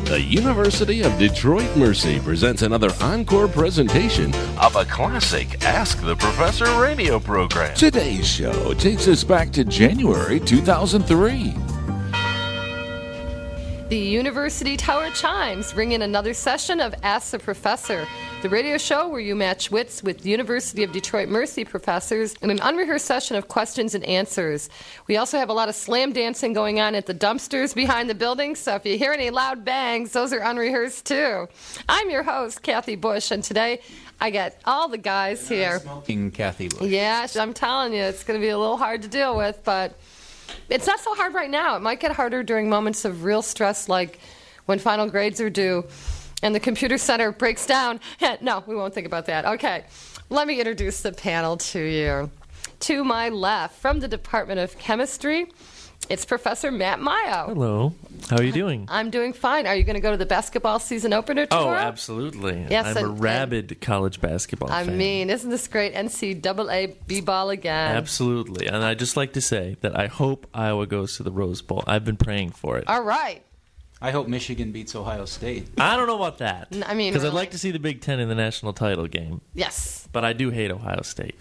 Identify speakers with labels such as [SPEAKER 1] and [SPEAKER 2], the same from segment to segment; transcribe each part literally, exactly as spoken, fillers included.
[SPEAKER 1] The University of Detroit Mercy presents another encore presentation of a classic Ask the Professor radio program.
[SPEAKER 2] Today's show takes us back to January two thousand three.
[SPEAKER 3] The University Tower Chimes bring in another session of Ask the Professor, the radio show where you match wits with University of Detroit Mercy professors in an unrehearsed session of questions and answers. We also have a lot of slam dancing going on at the dumpsters behind the building, so if you hear any loud bangs, those are unrehearsed too. I'm your host, Kathy Bush, and today I got all the guys here.
[SPEAKER 4] Smoking Kathy Bush.
[SPEAKER 3] Yeah, I'm telling you, it's going to be a little hard to deal with, but it's not so hard right now. It might get harder during moments of real stress, like when final grades are due and the computer center breaks down. No, we won't think about that. Okay, let me introduce the panel to you. To my left, from the Department of Chemistry, it's Professor Matt Mayo.
[SPEAKER 5] Hello. How are you doing?
[SPEAKER 3] I'm doing fine. Are you going to go to the basketball season opener tomorrow?
[SPEAKER 5] Oh, absolutely.
[SPEAKER 3] Yes,
[SPEAKER 5] I'm
[SPEAKER 3] and,
[SPEAKER 5] a rabid and, college basketball
[SPEAKER 3] I
[SPEAKER 5] fan.
[SPEAKER 3] I mean, isn't this great? N C double A B-ball again.
[SPEAKER 5] Absolutely. And I'd just like to say that I hope Iowa goes to the Rose Bowl. I've been praying for it.
[SPEAKER 3] All right.
[SPEAKER 4] I hope Michigan beats Ohio State.
[SPEAKER 5] I don't know about that.
[SPEAKER 3] I mean,
[SPEAKER 5] because
[SPEAKER 3] really?
[SPEAKER 5] I'd like to see the Big Ten in the national title game.
[SPEAKER 3] Yes.
[SPEAKER 5] But I do hate Ohio State.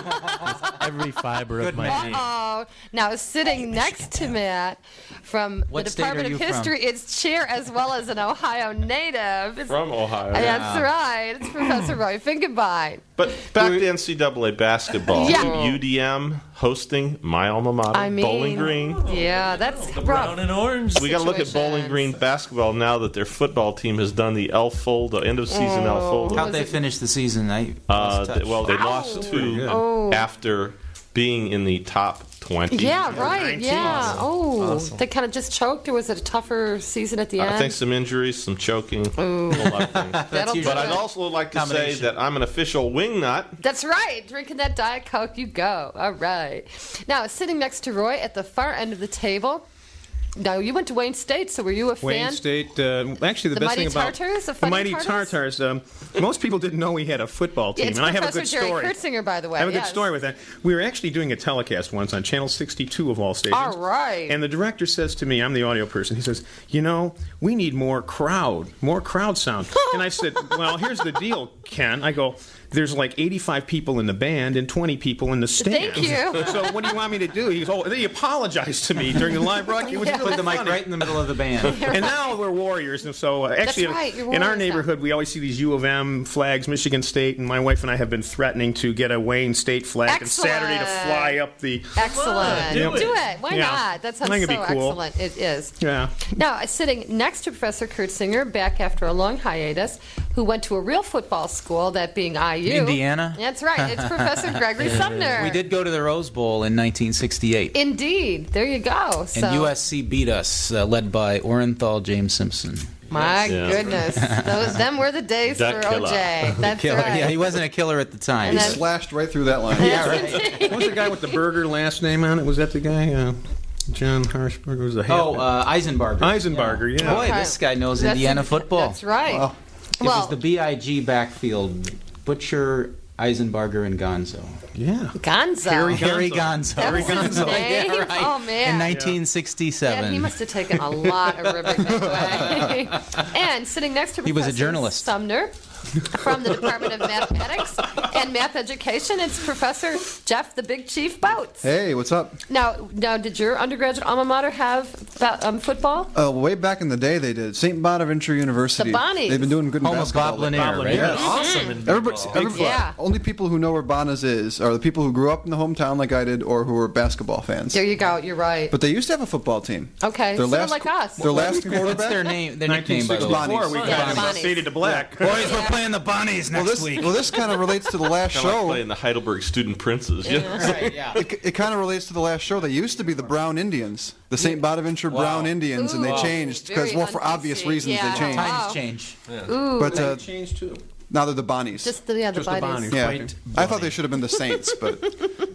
[SPEAKER 5] Every fiber
[SPEAKER 4] Good
[SPEAKER 5] of my
[SPEAKER 4] man.
[SPEAKER 5] being.
[SPEAKER 3] Oh, now sitting next to Matt from
[SPEAKER 4] What
[SPEAKER 3] the
[SPEAKER 4] state
[SPEAKER 3] Department
[SPEAKER 4] are
[SPEAKER 3] of
[SPEAKER 4] you
[SPEAKER 3] History, it's chair as well as an Ohio native. It's,
[SPEAKER 6] From Ohio.
[SPEAKER 3] That's right. It's Professor Roy Finkenbein.
[SPEAKER 6] But back to N C double A basketball.
[SPEAKER 3] Yeah.
[SPEAKER 6] U D M hosting my alma mater,
[SPEAKER 3] I mean,
[SPEAKER 6] Bowling Green.
[SPEAKER 3] Yeah, that's
[SPEAKER 5] The
[SPEAKER 3] rough.
[SPEAKER 5] brown and orange.
[SPEAKER 6] We got to look at Bowling
[SPEAKER 3] situations.
[SPEAKER 6] Green basketball now that their football team has done the El Foldo, end of season El
[SPEAKER 3] Oh.
[SPEAKER 6] Foldo.
[SPEAKER 4] How'd they finish the season? I
[SPEAKER 6] Uh,
[SPEAKER 4] lost touch.
[SPEAKER 6] they- well, they
[SPEAKER 3] Ow.
[SPEAKER 6] lost two
[SPEAKER 3] Oh.
[SPEAKER 6] after being in the top twenty.
[SPEAKER 3] Yeah, right.
[SPEAKER 6] nineteen.
[SPEAKER 3] Yeah. Oh,
[SPEAKER 5] Awesome.
[SPEAKER 3] they kind of just choked, or was it a tougher season at the end?
[SPEAKER 6] I think some injuries, some choking,
[SPEAKER 3] Ooh.
[SPEAKER 6] a whole lot of things.
[SPEAKER 3] That'll do
[SPEAKER 4] usually-
[SPEAKER 6] But
[SPEAKER 3] it.
[SPEAKER 6] I'd also like to say
[SPEAKER 4] Combination.
[SPEAKER 6] that I'm an official wingnut.
[SPEAKER 3] That's right. Drinking that Diet Coke, you go. All right. Now, sitting next to Roy at the far end of the table. Now, you went to Wayne State, so were you a fan?
[SPEAKER 7] Wayne State, uh, actually, the,
[SPEAKER 3] The
[SPEAKER 7] best
[SPEAKER 3] Mighty
[SPEAKER 7] thing about
[SPEAKER 3] Tartars, the
[SPEAKER 7] the
[SPEAKER 3] Fighting
[SPEAKER 7] Mighty
[SPEAKER 3] Tartars?
[SPEAKER 7] Tartars. Um, most people didn't know we had a football team,
[SPEAKER 3] Yeah, it's
[SPEAKER 7] and I have a
[SPEAKER 3] Professor
[SPEAKER 7] good
[SPEAKER 3] Jerry
[SPEAKER 7] story.
[SPEAKER 3] Kurtzinger, by the way.
[SPEAKER 7] I have a good
[SPEAKER 3] yes.
[SPEAKER 7] story with that. We were actually doing a telecast once on Channel sixty-two of all stations.
[SPEAKER 3] All right.
[SPEAKER 7] And the director says to me, I'm the audio person, he says, you know, we need more crowd, more crowd sound. And I said, well, here's the deal, Ken. I go, there's like eighty-five people in the band and twenty people in the stands.
[SPEAKER 3] Thank you.
[SPEAKER 7] So what do you want me to do? He goes, oh, and then he apologized to me during the live broadcast. It was
[SPEAKER 3] Yeah.
[SPEAKER 7] really
[SPEAKER 4] Put the mic
[SPEAKER 7] funny.
[SPEAKER 4] right in the middle of the band.
[SPEAKER 7] And now we're Warriors, and so uh, actually,
[SPEAKER 3] right, you're
[SPEAKER 7] in our
[SPEAKER 3] Warriors now.
[SPEAKER 7] neighborhood, we always see these U of M flags, Michigan State, and my wife and I have been threatening to get a Wayne State flag on Saturday to
[SPEAKER 3] Excellent.
[SPEAKER 7] fly up the.
[SPEAKER 3] Excellent.
[SPEAKER 7] Do
[SPEAKER 3] Do
[SPEAKER 7] it.
[SPEAKER 3] it. Why
[SPEAKER 7] Yeah.
[SPEAKER 3] not? That sounds
[SPEAKER 7] I
[SPEAKER 3] so
[SPEAKER 7] think it'd be cool.
[SPEAKER 3] excellent. It is.
[SPEAKER 7] Yeah.
[SPEAKER 3] Now, uh, sitting next to Professor Kurtzinger, back after a long hiatus, who went to a real football school, that being I U.
[SPEAKER 4] Indiana?
[SPEAKER 3] That's right. It's Professor Gregory Sumner.
[SPEAKER 4] We did go to the Rose Bowl in nineteen sixty-eight.
[SPEAKER 3] Indeed. There you go. So,
[SPEAKER 4] And U S C beat us, uh, led by Orenthal James Simpson.
[SPEAKER 3] my
[SPEAKER 6] Yeah.
[SPEAKER 3] goodness. Those, them were the days
[SPEAKER 6] That
[SPEAKER 3] for
[SPEAKER 6] killer.
[SPEAKER 3] O J. That's
[SPEAKER 4] Killer.
[SPEAKER 3] right.
[SPEAKER 4] Yeah, he wasn't a killer at the time.
[SPEAKER 3] And
[SPEAKER 8] He
[SPEAKER 3] then-
[SPEAKER 8] slashed right through that line.
[SPEAKER 4] Yeah, right.
[SPEAKER 7] What was the guy with the burger last name on it? Was that the guy? Uh, John Harshberger was the head.
[SPEAKER 4] Oh, uh, Eisenbarger.
[SPEAKER 7] Eisenbarger, yeah.
[SPEAKER 4] Boy,
[SPEAKER 3] Okay.
[SPEAKER 4] this guy knows
[SPEAKER 3] That's-
[SPEAKER 4] Indiana football.
[SPEAKER 3] That's right.
[SPEAKER 8] Wow.
[SPEAKER 4] It
[SPEAKER 3] Well,
[SPEAKER 4] was the B I G backfield. Butcher, Eisenbarger, and Gonzo.
[SPEAKER 7] Yeah.
[SPEAKER 3] Gonzo.
[SPEAKER 7] Harry
[SPEAKER 4] Harry
[SPEAKER 7] Gonzo.
[SPEAKER 4] Gonzo.
[SPEAKER 3] That was his
[SPEAKER 4] Gonzo.
[SPEAKER 3] name?
[SPEAKER 4] Yeah, right.
[SPEAKER 3] Oh, man.
[SPEAKER 4] In nineteen sixty-seven.
[SPEAKER 3] Yeah, he must have taken a lot of Ribic away. And sitting next to
[SPEAKER 4] He was a
[SPEAKER 3] Professor
[SPEAKER 4] journalist.
[SPEAKER 3] Sumner from the Department of Mathematics and Math Education, it's Professor Jeff the Big Chief Boats.
[SPEAKER 8] Hey, what's up?
[SPEAKER 3] Now, now, did your undergraduate alma mater have ba- um, football?
[SPEAKER 8] Uh, way back in the day, they did. Saint Bonaventure University.
[SPEAKER 3] The Bonnies.
[SPEAKER 8] They've been doing good in
[SPEAKER 4] Home of
[SPEAKER 8] basketball.
[SPEAKER 4] Bob Lanier,
[SPEAKER 7] Bob
[SPEAKER 4] right?
[SPEAKER 7] Lanier.
[SPEAKER 5] Awesome in
[SPEAKER 8] Everybody,
[SPEAKER 5] football.
[SPEAKER 8] everybody
[SPEAKER 3] Yeah.
[SPEAKER 8] only people who know where Bonas is are the people who grew up in the hometown like I did, or who were basketball fans.
[SPEAKER 3] There you go. You're right.
[SPEAKER 8] But they used to have a football team.
[SPEAKER 3] Okay,
[SPEAKER 8] Their
[SPEAKER 3] sort
[SPEAKER 8] last,
[SPEAKER 3] of like us.
[SPEAKER 8] Their last quarterback.
[SPEAKER 4] What's their name? Their nickname, by the way.
[SPEAKER 8] Bonnies.
[SPEAKER 7] Before we
[SPEAKER 3] Yeah,
[SPEAKER 7] got
[SPEAKER 3] Bonnies.
[SPEAKER 7] him faded to black.
[SPEAKER 4] Boys, we're playing the Bonnies
[SPEAKER 8] Well,
[SPEAKER 4] next
[SPEAKER 8] this
[SPEAKER 4] week.
[SPEAKER 8] well, this kind of relates to the last
[SPEAKER 6] Kind of like
[SPEAKER 8] show.
[SPEAKER 6] playing the Heidelberg Student Princes. you know?
[SPEAKER 4] Right, yeah.
[SPEAKER 8] It, it kind of relates to the last show. They used to be the Brown Indians, the Saint Bonaventure Brown Indians, and they
[SPEAKER 3] Ooh,
[SPEAKER 8] changed because,
[SPEAKER 3] very
[SPEAKER 8] well, for obvious
[SPEAKER 3] un-P C.
[SPEAKER 8] reasons,
[SPEAKER 3] Yeah.
[SPEAKER 8] they changed.
[SPEAKER 3] Wow.
[SPEAKER 4] Times change.
[SPEAKER 3] Ooh,
[SPEAKER 8] But uh,
[SPEAKER 7] Changed too.
[SPEAKER 8] now they're the Bonnies.
[SPEAKER 3] just the, yeah, the
[SPEAKER 7] Just the
[SPEAKER 3] Bonnies.
[SPEAKER 7] Bonnies.
[SPEAKER 8] yeah,
[SPEAKER 5] Quite
[SPEAKER 8] I thought they should have been the Saints, but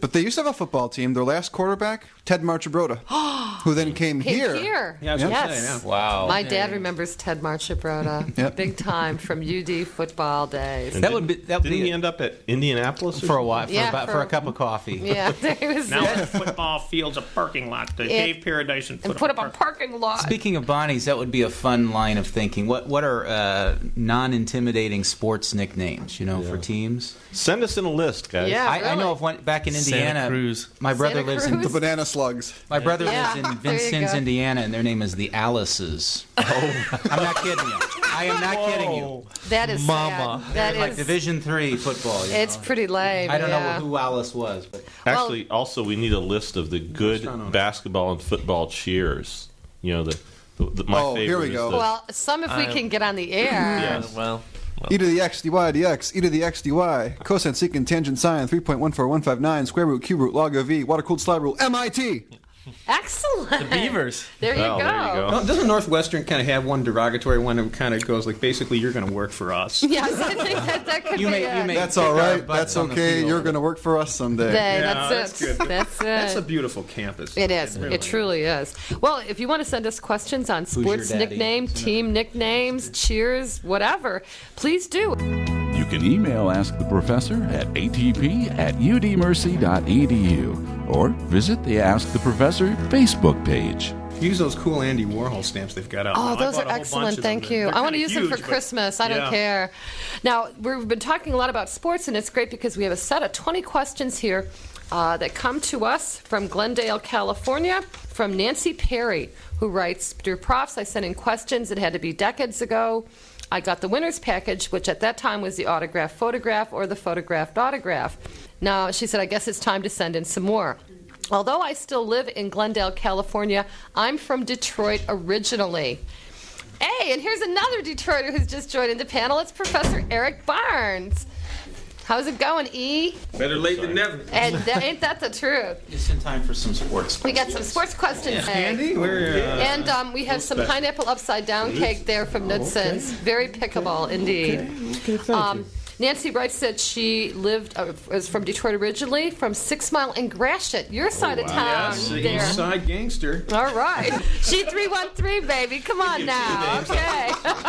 [SPEAKER 8] But they used to have a football team. Their last quarterback, Ted Marchibroda, who then came,
[SPEAKER 3] Came
[SPEAKER 8] here.
[SPEAKER 3] here.
[SPEAKER 7] Yeah, I was gonna
[SPEAKER 3] yes.
[SPEAKER 7] say, yeah.
[SPEAKER 4] Wow.
[SPEAKER 3] My dad remembers Ted Marchibroda.
[SPEAKER 8] Yep.
[SPEAKER 3] Big time from U D football days.
[SPEAKER 6] And
[SPEAKER 4] That
[SPEAKER 6] didn't-
[SPEAKER 4] would be- that would
[SPEAKER 6] didn't
[SPEAKER 4] be
[SPEAKER 6] he
[SPEAKER 4] a-
[SPEAKER 6] end up at Indianapolis or
[SPEAKER 4] For a while, for,
[SPEAKER 3] Yeah,
[SPEAKER 4] about,
[SPEAKER 3] for-
[SPEAKER 4] for a cup of coffee.
[SPEAKER 3] Yeah, there he was.
[SPEAKER 7] Now
[SPEAKER 3] there.
[SPEAKER 7] the football field's a parking lot. They
[SPEAKER 3] Yeah.
[SPEAKER 7] gave Paradise and put,
[SPEAKER 3] And put up a
[SPEAKER 7] park-
[SPEAKER 3] parking lot.
[SPEAKER 4] Speaking of Bonnies, that would be a fun line of thinking. What what are uh, non-intimidating sports nicknames? You know, for teams.
[SPEAKER 6] Send us in a list, guys.
[SPEAKER 3] Yeah.
[SPEAKER 4] I, I
[SPEAKER 3] really?
[SPEAKER 4] know of one back in
[SPEAKER 5] Santa
[SPEAKER 4] Indiana.
[SPEAKER 5] Cruz.
[SPEAKER 4] My brother
[SPEAKER 3] Santa
[SPEAKER 4] lives in
[SPEAKER 3] Cruz?
[SPEAKER 8] The banana slugs.
[SPEAKER 4] my brother
[SPEAKER 3] Yeah,
[SPEAKER 4] lives in
[SPEAKER 3] there you
[SPEAKER 4] Vincennes,
[SPEAKER 3] go.
[SPEAKER 4] Indiana, and their name is the Alices. Oh, I'm not kidding you. I am not kidding you.
[SPEAKER 3] That is
[SPEAKER 5] Mama.
[SPEAKER 3] sad. That
[SPEAKER 4] Like
[SPEAKER 3] is.
[SPEAKER 4] Division Three football. You
[SPEAKER 3] It's
[SPEAKER 4] know.
[SPEAKER 3] pretty lame.
[SPEAKER 4] I don't
[SPEAKER 3] yeah.
[SPEAKER 4] know who Alice was, but
[SPEAKER 6] Actually, also, we need a list of the good
[SPEAKER 7] Restaurant owner.
[SPEAKER 6] basketball and football cheers. You know, the, the, the my
[SPEAKER 8] Oh,
[SPEAKER 6] favorite
[SPEAKER 8] here we
[SPEAKER 6] is
[SPEAKER 8] go.
[SPEAKER 6] the-
[SPEAKER 3] Well, some if we
[SPEAKER 5] I-
[SPEAKER 3] can get on the air.
[SPEAKER 6] Yes.
[SPEAKER 5] Well,
[SPEAKER 8] E to the x, dy, dx, e to the x, dy, cosine, secant, tangent, sine, three point one four one five nine, square root, cube root, log of e, water-cooled slide rule, M I T.
[SPEAKER 3] Excellent.
[SPEAKER 5] the Beavers.
[SPEAKER 3] There you,
[SPEAKER 6] Well,
[SPEAKER 3] go.
[SPEAKER 6] there you go.
[SPEAKER 7] No, doesn't Northwestern kind of have one derogatory one that kind of goes like, basically, you're going to work for us?
[SPEAKER 3] Yes, I think that, that could
[SPEAKER 4] You
[SPEAKER 3] be
[SPEAKER 4] may-
[SPEAKER 3] it.
[SPEAKER 4] you may-
[SPEAKER 8] That's
[SPEAKER 4] Kick
[SPEAKER 8] all
[SPEAKER 4] our
[SPEAKER 8] right.
[SPEAKER 4] butts
[SPEAKER 8] That's
[SPEAKER 4] on the
[SPEAKER 8] okay.
[SPEAKER 4] field.
[SPEAKER 8] You're going to work for us someday.
[SPEAKER 3] Hey,
[SPEAKER 7] Yeah,
[SPEAKER 3] that's,
[SPEAKER 7] that's
[SPEAKER 3] it.
[SPEAKER 7] good.
[SPEAKER 3] That's it.
[SPEAKER 7] That's a beautiful campus.
[SPEAKER 3] It is. It truly is. Well, if you want to send us questions on
[SPEAKER 4] your
[SPEAKER 3] sports
[SPEAKER 4] daddy?
[SPEAKER 3] nickname, team nicknames, cheers, whatever, please do.
[SPEAKER 2] You can email Ask the Professor at a t p at u d mercy dot e d u or visit the Ask the Professor Facebook page.
[SPEAKER 7] Use those cool Andy Warhol stamps they've got out.
[SPEAKER 3] Oh,
[SPEAKER 7] now. I
[SPEAKER 3] those
[SPEAKER 7] bought
[SPEAKER 3] are
[SPEAKER 7] a whole bunch
[SPEAKER 3] excellent.
[SPEAKER 7] of
[SPEAKER 3] Thank
[SPEAKER 7] them.
[SPEAKER 3] you.
[SPEAKER 7] They're
[SPEAKER 3] I want to
[SPEAKER 7] kinda
[SPEAKER 3] use them for
[SPEAKER 7] huge, but-
[SPEAKER 3] Christmas. I don't
[SPEAKER 7] yeah.
[SPEAKER 3] care. Now, we've been talking a lot about sports, and it's great because we have a set of twenty questions here uh, that come to us from Glendale, California, from Nancy Perry, who writes, Dear Profs, I sent in questions that had to be decades ago. I got the winner's package, which at that time was the autographed photograph or the photographed autograph. Now, she said, I guess it's time to send in some more. Although I still live in Glendale, California, I'm from Detroit originally. Hey, and here's another Detroiter who's just joined the panel. It's Professor Eric Barnes. How's it going, E?
[SPEAKER 7] Better late than never.
[SPEAKER 3] And that, ain't that the truth?
[SPEAKER 4] just in time for some sports.
[SPEAKER 3] We got some sports questions. today.
[SPEAKER 7] Andy, we're uh,
[SPEAKER 3] And um, we have some pineapple upside down cake there from Knudsen's. Very pickable indeed.
[SPEAKER 7] okay, thank
[SPEAKER 3] Um,
[SPEAKER 7] you.
[SPEAKER 3] Nancy writes that she lived, uh, was from Detroit originally, from Six Mile and Gratiot, your side of town.
[SPEAKER 7] Yes, the
[SPEAKER 3] there.
[SPEAKER 7] East Side Gangster.
[SPEAKER 3] All right. She three one three, baby. Come on now. Okay.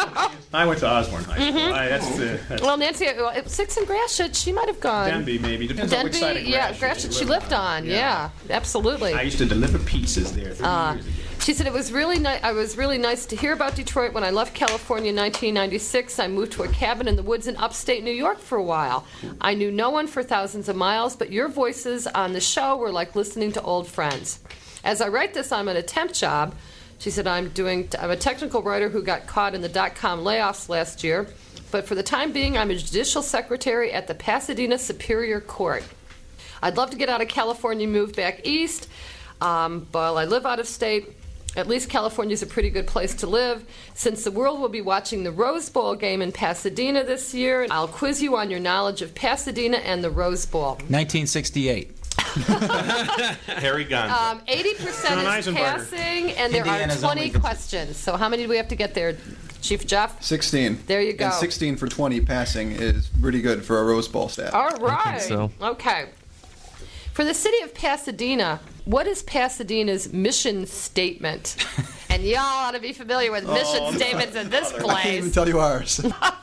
[SPEAKER 7] I went to Osborne High School.
[SPEAKER 3] Mm-hmm.
[SPEAKER 7] I, that's the that's
[SPEAKER 3] Well, Nancy, uh, Six and Gratiot, she might have gone.
[SPEAKER 7] Denby, maybe. Depends on which side of
[SPEAKER 3] Denby, yeah,
[SPEAKER 7] Gratiot
[SPEAKER 3] Gratiot
[SPEAKER 7] you
[SPEAKER 3] she
[SPEAKER 7] live
[SPEAKER 3] lived on. Yeah, absolutely.
[SPEAKER 7] I used to deliver pizzas there thirty
[SPEAKER 3] Uh,
[SPEAKER 7] years ago.
[SPEAKER 3] She said it was really ni- I was really nice to hear about Detroit. When I left California in nineteen ninety-six, I moved to a cabin in the woods in upstate New York for a while. I knew no one for thousands of miles, but your voices on the show were like listening to old friends. As I write this, I'm at a temp job. She said, I'm doing. I'm a technical writer who got caught in the dot-com layoffs last year, but for the time being, I'm a judicial secretary at the Pasadena Superior Court. I'd love to get out of California and move back east, um, but I live out of state. At least California is a pretty good place to live. Since the world will be watching the Rose Bowl game in Pasadena this year, I'll quiz you on your knowledge of Pasadena and the Rose Bowl.
[SPEAKER 4] nineteen sixty-eight.
[SPEAKER 6] Harry Gonzo.
[SPEAKER 3] Um, eighty percent
[SPEAKER 7] John
[SPEAKER 3] is
[SPEAKER 7] Eisenbarger.
[SPEAKER 3] passing, and there
[SPEAKER 4] Indiana's
[SPEAKER 3] are twenty
[SPEAKER 4] only-
[SPEAKER 3] questions. So how many do we have to get there, Chief Jeff?
[SPEAKER 8] sixteen.
[SPEAKER 3] There you go.
[SPEAKER 8] And sixteen for twenty passing is pretty good for a Rose Bowl stat.
[SPEAKER 3] All right.
[SPEAKER 5] so.
[SPEAKER 3] Okay. For the city of Pasadena, what is Pasadena's mission statement? And y'all ought to be familiar with mission statements in this
[SPEAKER 8] I can't even
[SPEAKER 3] place.
[SPEAKER 8] tell you ours.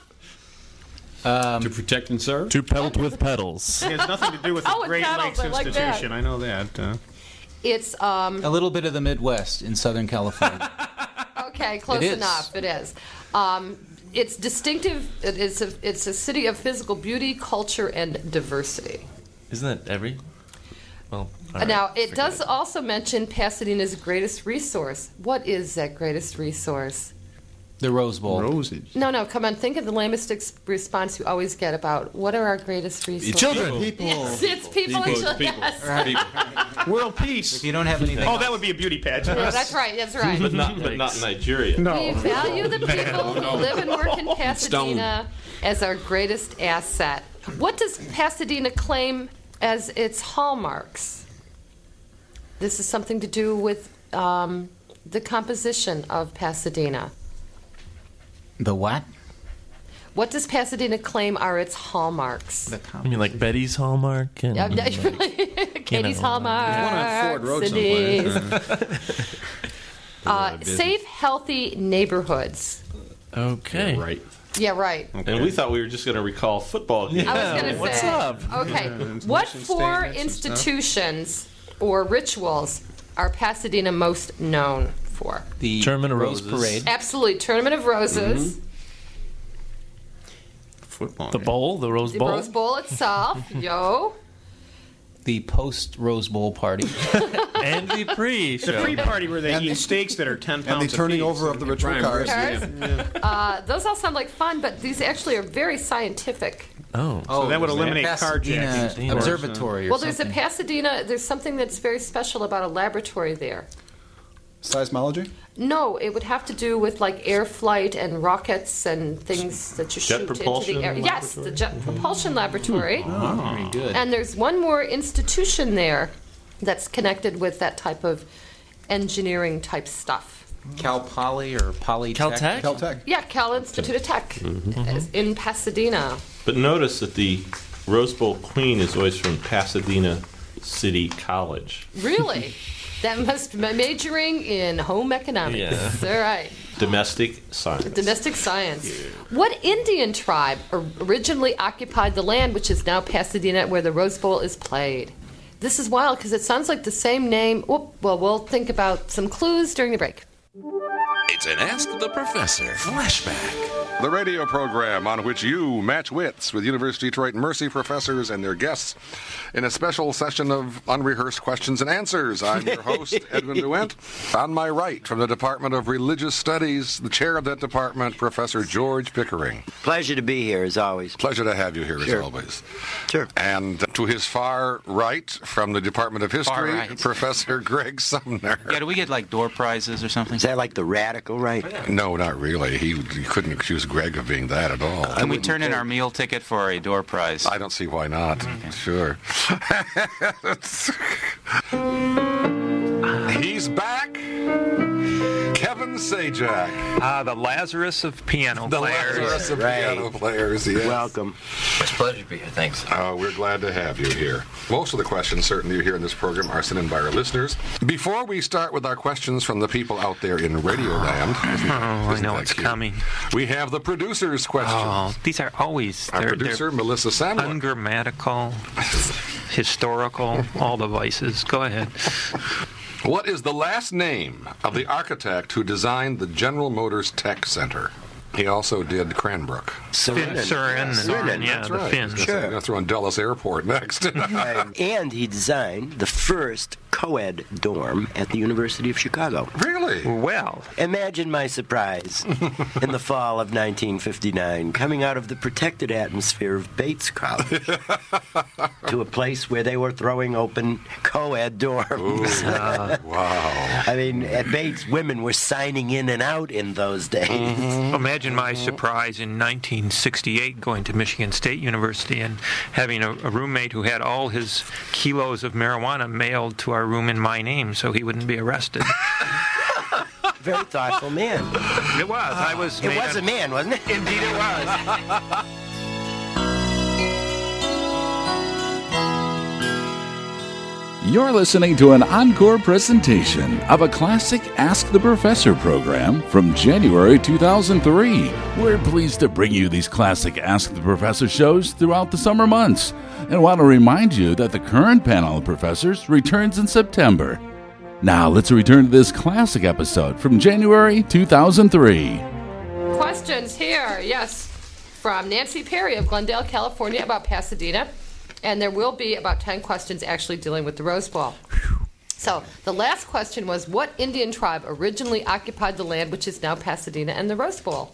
[SPEAKER 9] to protect and serve?
[SPEAKER 5] To pelt with pedals.
[SPEAKER 7] It has nothing to do with the
[SPEAKER 3] Oh, it
[SPEAKER 7] Great
[SPEAKER 3] paddles,
[SPEAKER 7] Lakes
[SPEAKER 3] I like that.
[SPEAKER 7] Institution. I know that. Uh,
[SPEAKER 3] It's um
[SPEAKER 4] A little bit of the Midwest in Southern California.
[SPEAKER 3] okay, close
[SPEAKER 4] It is.
[SPEAKER 3] enough. It is. Um, it's distinctive. It is a, it's a city of physical beauty, culture, and diversity.
[SPEAKER 5] Isn't that every? Well, all right,
[SPEAKER 3] Now, it
[SPEAKER 5] forget
[SPEAKER 3] does also mention Pasadena's greatest resource. What is that greatest resource?
[SPEAKER 4] The Rose Bowl.
[SPEAKER 7] roses.
[SPEAKER 3] No, no, come on. Think of the lamest ex- response you always get about what are our greatest resources?
[SPEAKER 5] Children.
[SPEAKER 8] People.
[SPEAKER 3] Yes, it's people, and children.
[SPEAKER 9] people.
[SPEAKER 3] Yes.
[SPEAKER 7] World peace.
[SPEAKER 4] If you don't have anything
[SPEAKER 7] Oh,
[SPEAKER 4] else,
[SPEAKER 7] that would be a beauty pageant.
[SPEAKER 3] Yeah, that's right. That's right.
[SPEAKER 6] but not, but not in Nigeria.
[SPEAKER 3] We
[SPEAKER 7] No.
[SPEAKER 3] value the people who live and work in Pasadena as our greatest asset. What does Pasadena claim as its hallmarks? This is something to do with um, the composition of Pasadena.
[SPEAKER 4] the what?
[SPEAKER 3] What does Pasadena claim are its hallmarks?
[SPEAKER 4] The
[SPEAKER 5] I mean, like Betty's Hallmark and
[SPEAKER 3] Yeah, no, really? Katie's
[SPEAKER 5] know.
[SPEAKER 3] Hallmark.
[SPEAKER 7] There's one on Ford Road
[SPEAKER 3] Cities.
[SPEAKER 7] someplace.
[SPEAKER 3] Uh, safe, healthy neighborhoods.
[SPEAKER 5] Okay.
[SPEAKER 7] Yeah, right.
[SPEAKER 3] Yeah, right.
[SPEAKER 6] And we thought we were just going to recall football games.
[SPEAKER 3] I was going to
[SPEAKER 5] what's
[SPEAKER 3] say.
[SPEAKER 5] up?
[SPEAKER 3] Okay.
[SPEAKER 7] Yeah,
[SPEAKER 3] What
[SPEAKER 7] mission
[SPEAKER 3] four
[SPEAKER 7] statements and stuff.
[SPEAKER 3] institutions or rituals are Pasadena most known for?
[SPEAKER 4] The
[SPEAKER 5] Tournament of
[SPEAKER 4] Rose
[SPEAKER 5] Roses.
[SPEAKER 4] Parade.
[SPEAKER 3] Absolutely. Tournament of Roses.
[SPEAKER 7] Football.
[SPEAKER 5] The
[SPEAKER 7] game.
[SPEAKER 5] bowl, the Rose
[SPEAKER 3] The
[SPEAKER 5] Bowl.
[SPEAKER 3] Rose Bowl itself. Yo.
[SPEAKER 4] The post Rose Bowl party.
[SPEAKER 5] And the pre-show.
[SPEAKER 7] The free party where they
[SPEAKER 8] And
[SPEAKER 7] eat
[SPEAKER 8] the-
[SPEAKER 7] steaks that are ten
[SPEAKER 8] and
[SPEAKER 7] pounds
[SPEAKER 8] the turning
[SPEAKER 7] apiece.
[SPEAKER 8] over of the ritual
[SPEAKER 7] Prime
[SPEAKER 8] cars.
[SPEAKER 7] rib.
[SPEAKER 3] Cars. Uh, those all sound like fun, but these actually are very scientific.
[SPEAKER 5] Oh.
[SPEAKER 7] So that would
[SPEAKER 4] there's
[SPEAKER 7] eliminate
[SPEAKER 4] Pasadena
[SPEAKER 7] carjacking.
[SPEAKER 4] Observatory or
[SPEAKER 3] Well, there's a
[SPEAKER 4] something.
[SPEAKER 3] Pasadena, there's something that's very special about a laboratory there.
[SPEAKER 8] Seismology?
[SPEAKER 3] No, it would have to do with like air flight and rockets and things that you
[SPEAKER 6] Jet
[SPEAKER 3] shoot into
[SPEAKER 6] propulsion
[SPEAKER 3] the air. Yes, the Jet Propulsion Laboratory.
[SPEAKER 4] Very good.
[SPEAKER 3] And there's one more institution there that's connected with that type of engineering type stuff.
[SPEAKER 4] Cal Poly or Polytech?
[SPEAKER 5] Caltech?
[SPEAKER 8] Caltech.
[SPEAKER 3] Yeah, Cal Institute of Tech is in Pasadena.
[SPEAKER 6] But notice that the Rose Bowl queen is always from Pasadena City College.
[SPEAKER 3] Really? That must be majoring in home economics.
[SPEAKER 5] Yeah.
[SPEAKER 3] All right.
[SPEAKER 6] Domestic science.
[SPEAKER 3] Domestic science. What Indian tribe originally occupied the land which is now Pasadena where the Rose Bowl is played? This is wild because it sounds like the same name. Whoop, well, we'll think about some clues during the break.
[SPEAKER 1] It's an Ask the Professor flashback.
[SPEAKER 9] The radio program on which you match wits with University of Detroit Mercy professors and their guests in a special session of unrehearsed questions and answers. I'm your host, Edwin DeWent. On my right, from the Department of Religious Studies, the chair of that department, Professor George Pickering.
[SPEAKER 10] Pleasure to be here, as always.
[SPEAKER 9] Pleasure to have you here,
[SPEAKER 10] Sure.
[SPEAKER 9] as always.
[SPEAKER 10] Sure.
[SPEAKER 9] And to his far right, from the Department of History,
[SPEAKER 11] right.
[SPEAKER 9] Professor Greg Sumner.
[SPEAKER 11] Yeah, do we get like door prizes or something?
[SPEAKER 10] Is that like the radical right?
[SPEAKER 9] No, not really. He, he couldn't accuse Greg of being that at all.
[SPEAKER 11] Can we turn in our meal ticket for a door prize?
[SPEAKER 9] I don't see why not. Sure. He's back. Kevin Sajak.
[SPEAKER 12] Ah, the Lazarus of piano
[SPEAKER 9] The
[SPEAKER 12] players.
[SPEAKER 9] Lazarus of
[SPEAKER 10] Right.
[SPEAKER 9] piano players, yes.
[SPEAKER 10] Welcome.
[SPEAKER 13] It's a pleasure to be here. Thanks.
[SPEAKER 9] Oh, we're glad to have you here. Most of the questions, certainly, you hear in this program are sent in by our listeners. Before we start with our questions from the people out there in Radio Land,
[SPEAKER 12] Oh, I know
[SPEAKER 9] that
[SPEAKER 12] it's
[SPEAKER 9] cute?
[SPEAKER 12] coming.
[SPEAKER 9] we have the producer's questions.
[SPEAKER 12] Oh, these are always
[SPEAKER 9] our
[SPEAKER 12] they're,
[SPEAKER 9] producer,
[SPEAKER 12] they're
[SPEAKER 9] Melissa Sandler.
[SPEAKER 12] ungrammatical, historical, all the vices. Go ahead.
[SPEAKER 9] What is the last name of the architect who designed the General Motors Tech Center? He also did Cranbrook.
[SPEAKER 12] Fin, Surin, and, yeah,
[SPEAKER 9] That's
[SPEAKER 12] the
[SPEAKER 9] right.
[SPEAKER 12] Finns.
[SPEAKER 9] I'm going to throw in Dulles Airport next.
[SPEAKER 10] Um, and he designed the first co-ed dorm at the University of Chicago.
[SPEAKER 9] Really?
[SPEAKER 12] Well,
[SPEAKER 10] Imagine my surprise in the fall of nineteen fifty-nine, coming out of the protected atmosphere of Bates College to a place where they were throwing open co-ed dorms.
[SPEAKER 9] Wow.
[SPEAKER 10] I mean, at Bates, women were signing in and out in those days.
[SPEAKER 12] imagine my surprise in nineteen sixty-eight going to Michigan State University and having a, a roommate who had all his kilos of marijuana mailed to our room in my name so he wouldn't be arrested.
[SPEAKER 10] Very thoughtful man.
[SPEAKER 12] It was. I was.
[SPEAKER 10] It
[SPEAKER 12] man.
[SPEAKER 10] was a man, wasn't it?
[SPEAKER 12] Indeed, it was.
[SPEAKER 2] You're listening to an encore presentation of a classic Ask the Professor program from January two thousand three. We're pleased to bring you these classic Ask the Professor shows throughout the summer months and want to remind you that the current panel of professors returns in September. Now let's return to this classic episode from January two thousand three.
[SPEAKER 3] Questions here, yes, from Nancy Perry of Glendale, California, about Pasadena. And there will be about ten questions actually dealing with the Rose Bowl. So the last question was, what Indian tribe originally occupied the land which is now Pasadena and the Rose Bowl?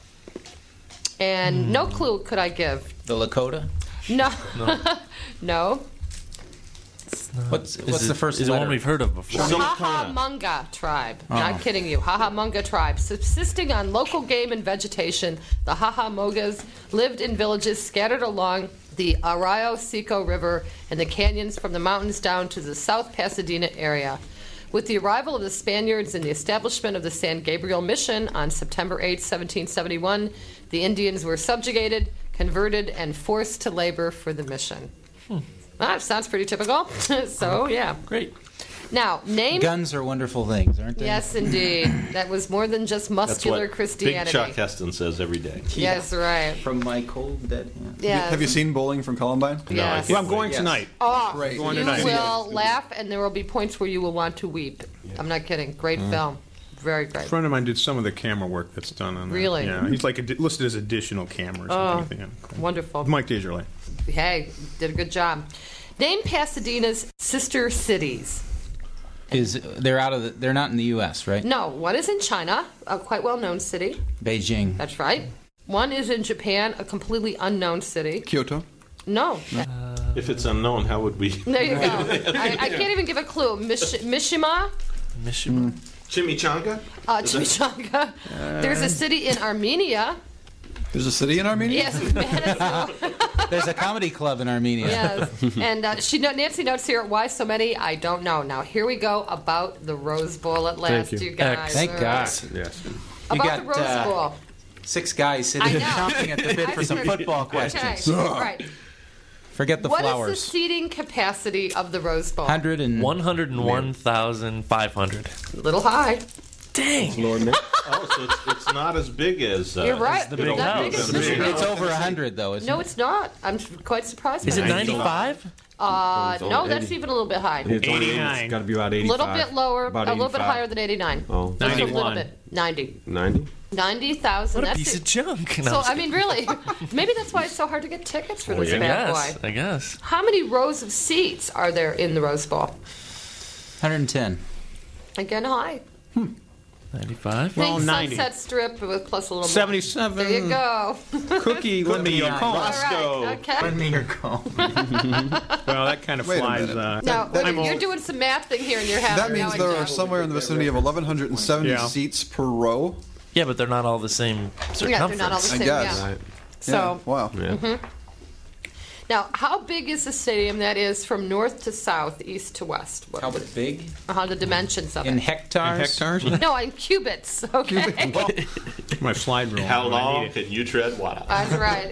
[SPEAKER 3] And no clue could I give.
[SPEAKER 4] The Lakota?
[SPEAKER 3] No. No.
[SPEAKER 4] What's,
[SPEAKER 5] Is
[SPEAKER 4] what's
[SPEAKER 5] it-
[SPEAKER 4] the first
[SPEAKER 5] is it
[SPEAKER 4] letter?
[SPEAKER 5] one we've heard of before?
[SPEAKER 3] Hahamunga tribe.
[SPEAKER 4] Oh.
[SPEAKER 3] Not kidding you. Hahamunga tribe. Subsisting on local game and vegetation, the Hahamungas lived in villages scattered along the Arroyo Seco River and the canyons from the mountains down to the South Pasadena area. With the arrival of the Spaniards and the establishment of the San Gabriel Mission on September eighth, seventeen seventy-one, the Indians were subjugated, converted, and forced to labor for the mission.
[SPEAKER 5] Hmm.
[SPEAKER 3] Ah, sounds pretty typical. So, yeah.
[SPEAKER 5] Great.
[SPEAKER 3] Now, name...
[SPEAKER 4] Guns are wonderful things, aren't they?
[SPEAKER 3] Yes, indeed. That was more than just muscular
[SPEAKER 6] That's what
[SPEAKER 3] Christianity.
[SPEAKER 6] Big Chuck Heston says every day.
[SPEAKER 3] Yes, right.
[SPEAKER 4] From my cold dead hand.
[SPEAKER 3] Yes.
[SPEAKER 8] Have you seen Bowling from Columbine?
[SPEAKER 6] No,
[SPEAKER 3] Yes.
[SPEAKER 7] Well, I'm going
[SPEAKER 4] Yes.
[SPEAKER 7] tonight.
[SPEAKER 3] Oh,
[SPEAKER 8] Great.
[SPEAKER 7] Going
[SPEAKER 3] you
[SPEAKER 7] tonight.
[SPEAKER 3] will laugh, and there will be points where you will want to weep. I'm not kidding. Great film. Very
[SPEAKER 7] A
[SPEAKER 3] great.
[SPEAKER 7] friend of mine did some of the camera work that's done on that.
[SPEAKER 3] Really?
[SPEAKER 7] Yeah, he's like ad- listed as additional cameras.
[SPEAKER 3] Oh,
[SPEAKER 7] and everything.
[SPEAKER 3] wonderful.
[SPEAKER 7] Mike Desjardins.
[SPEAKER 3] Hey, did a good job. Name Pasadena's sister cities.
[SPEAKER 4] Is they're out of the, they're not in the U S, right?
[SPEAKER 3] No, one is in China, a quite well-known city.
[SPEAKER 4] Beijing.
[SPEAKER 3] That's right. One is in Japan, a completely unknown city.
[SPEAKER 8] Kyoto.
[SPEAKER 3] No.
[SPEAKER 6] If it's unknown, how would we?
[SPEAKER 3] There you go. I, I can't even give a clue. Mish- Mishima,
[SPEAKER 5] Mishima.
[SPEAKER 6] Chimichanga?
[SPEAKER 3] uh, Chimichanga. There's a city in Armenia.
[SPEAKER 8] There's a city in Armenia?
[SPEAKER 3] Yes, Manitou.
[SPEAKER 4] There's a comedy club in Armenia.
[SPEAKER 3] Yes. And uh, she Nancy notes here, why so many? I don't know. Now, here we go about the Rose Bowl at last,
[SPEAKER 14] Thank you.
[SPEAKER 3] you guys.
[SPEAKER 4] Thank
[SPEAKER 3] All
[SPEAKER 4] God.
[SPEAKER 3] right.
[SPEAKER 14] Yes.
[SPEAKER 3] About
[SPEAKER 4] got,
[SPEAKER 3] the Rose
[SPEAKER 4] uh,
[SPEAKER 3] Bowl.
[SPEAKER 4] Six guys sitting
[SPEAKER 3] I know.
[SPEAKER 4] chomping at the bit for some football questions.
[SPEAKER 3] Okay, all right.
[SPEAKER 4] Forget the
[SPEAKER 3] What
[SPEAKER 4] flowers.
[SPEAKER 3] is the seating capacity of the Rose Bowl?
[SPEAKER 4] Hundred and
[SPEAKER 5] one hundred one thousand five hundred.
[SPEAKER 3] A little high.
[SPEAKER 5] Dang.
[SPEAKER 14] Lord, Nick.
[SPEAKER 6] Oh, so it's, it's not as big as. Uh,
[SPEAKER 3] You're right.
[SPEAKER 5] the
[SPEAKER 3] It's
[SPEAKER 5] big
[SPEAKER 3] not
[SPEAKER 5] house.
[SPEAKER 3] big as
[SPEAKER 6] The big
[SPEAKER 3] this.
[SPEAKER 4] It's over a hundred though, isn't
[SPEAKER 3] No,
[SPEAKER 4] it?
[SPEAKER 3] it's not. I'm quite surprised.
[SPEAKER 5] Is
[SPEAKER 3] by
[SPEAKER 5] it
[SPEAKER 3] that.
[SPEAKER 5] ninety-five?
[SPEAKER 3] Uh,
[SPEAKER 14] It's
[SPEAKER 3] no,
[SPEAKER 14] only
[SPEAKER 3] that's
[SPEAKER 14] eighty.
[SPEAKER 3] even a little bit high.
[SPEAKER 14] It's only-
[SPEAKER 7] eighty-nine.
[SPEAKER 14] It's got to be about
[SPEAKER 3] A
[SPEAKER 14] eighty-five.
[SPEAKER 3] little bit lower,
[SPEAKER 14] About
[SPEAKER 3] a little bit
[SPEAKER 14] eighty-five.
[SPEAKER 3] higher than eighty-nine.
[SPEAKER 14] Oh.
[SPEAKER 3] Just a little
[SPEAKER 7] ninety-one.
[SPEAKER 3] bit. ninety.
[SPEAKER 14] ninety?
[SPEAKER 3] ninety thousand.
[SPEAKER 5] What a
[SPEAKER 3] That's
[SPEAKER 5] piece
[SPEAKER 3] it.
[SPEAKER 5] of junk. No,
[SPEAKER 3] So,
[SPEAKER 5] I'm
[SPEAKER 3] I mean, really, maybe that's why it's so hard to get tickets for
[SPEAKER 5] just-
[SPEAKER 3] this
[SPEAKER 5] I
[SPEAKER 3] bad
[SPEAKER 5] guess.
[SPEAKER 3] boy.
[SPEAKER 5] I guess.
[SPEAKER 3] How many rows of seats are there in the Rose Bowl?
[SPEAKER 4] Hundred and ten.
[SPEAKER 3] Again, high.
[SPEAKER 5] ninety-five?
[SPEAKER 7] Well,
[SPEAKER 3] Think
[SPEAKER 7] ninety.
[SPEAKER 3] Sunset Strip with plus a little more.
[SPEAKER 7] seventy-seven.
[SPEAKER 3] There you go.
[SPEAKER 7] Cookie, let me your call.
[SPEAKER 3] All right, okay.
[SPEAKER 4] Lend me your call.
[SPEAKER 7] Well, that kind of
[SPEAKER 8] Wait a
[SPEAKER 7] flies.
[SPEAKER 8] minute.
[SPEAKER 7] Uh,
[SPEAKER 3] Now,
[SPEAKER 8] That-
[SPEAKER 3] wait,
[SPEAKER 8] that-
[SPEAKER 3] you're doing some math thing here in your head.
[SPEAKER 8] That
[SPEAKER 3] I
[SPEAKER 8] means
[SPEAKER 3] know
[SPEAKER 8] there
[SPEAKER 3] I
[SPEAKER 8] are
[SPEAKER 3] do.
[SPEAKER 8] somewhere in the vicinity of eleven seventy
[SPEAKER 7] Yeah.
[SPEAKER 8] seats per row.
[SPEAKER 5] Yeah, but they're not all the same circumference.
[SPEAKER 3] Yeah, they're not all the
[SPEAKER 8] I
[SPEAKER 3] same.
[SPEAKER 8] guess.
[SPEAKER 3] Yeah.
[SPEAKER 14] Right.
[SPEAKER 3] So,
[SPEAKER 8] Yeah. Wow.
[SPEAKER 14] Yeah.
[SPEAKER 3] now, how big is the stadium that is from north to south, east to west? What,
[SPEAKER 4] How
[SPEAKER 3] what-
[SPEAKER 4] big?
[SPEAKER 3] uh, the dimensions of
[SPEAKER 4] In
[SPEAKER 3] it.
[SPEAKER 4] hectares?
[SPEAKER 7] hectares?
[SPEAKER 3] No, in cubits. Okay.
[SPEAKER 7] My slide rule.
[SPEAKER 6] How
[SPEAKER 7] when I
[SPEAKER 6] long
[SPEAKER 7] need it.
[SPEAKER 6] can you tread water?
[SPEAKER 3] That's right.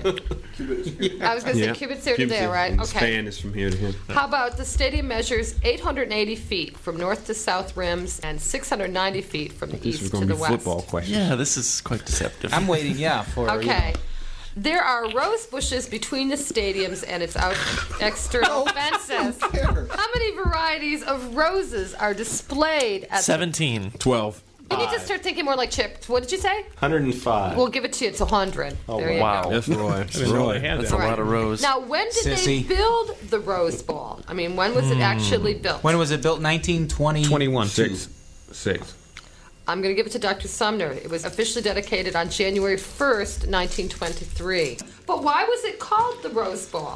[SPEAKER 3] I was going to say
[SPEAKER 14] Yeah.
[SPEAKER 3] cubits there to
[SPEAKER 14] Cubits,
[SPEAKER 3] there,
[SPEAKER 14] yeah.
[SPEAKER 3] right?
[SPEAKER 14] And the
[SPEAKER 3] Okay.
[SPEAKER 14] span is from here to here.
[SPEAKER 3] How about the stadium measures eight hundred eighty feet from north to south rims and six hundred ninety feet from the
[SPEAKER 14] This
[SPEAKER 3] east
[SPEAKER 14] is
[SPEAKER 3] to
[SPEAKER 14] going to
[SPEAKER 3] the
[SPEAKER 14] be
[SPEAKER 3] west?
[SPEAKER 14] football questions.
[SPEAKER 5] Yeah, this is quite deceptive.
[SPEAKER 4] I'm waiting, yeah, for you
[SPEAKER 3] Okay.
[SPEAKER 4] know.
[SPEAKER 3] There are rose bushes between the stadiums and its out external fences. How many varieties of roses are displayed at
[SPEAKER 5] seventeen.
[SPEAKER 14] twelve.
[SPEAKER 3] the... You need to start thinking more like Chip. What did you say?
[SPEAKER 6] one hundred five.
[SPEAKER 3] We'll give it to you. It's one hundred.
[SPEAKER 6] Oh,
[SPEAKER 3] there you
[SPEAKER 5] wow.
[SPEAKER 3] go.
[SPEAKER 14] That's Roy.
[SPEAKER 7] I didn't know
[SPEAKER 14] Roy.
[SPEAKER 7] they had
[SPEAKER 5] That's
[SPEAKER 7] that.
[SPEAKER 5] a lot of rows.
[SPEAKER 3] Now, when did
[SPEAKER 4] Sissy.
[SPEAKER 3] they build the Rose Bowl? I mean, when was it actually built?
[SPEAKER 4] When was it built? nineteen twenty.
[SPEAKER 7] twenty-one.
[SPEAKER 14] Six. Six.
[SPEAKER 3] I'm going to give it to Doctor Sumner. It was officially dedicated on January first, nineteen twenty-three. But why was it called the Rose Bowl?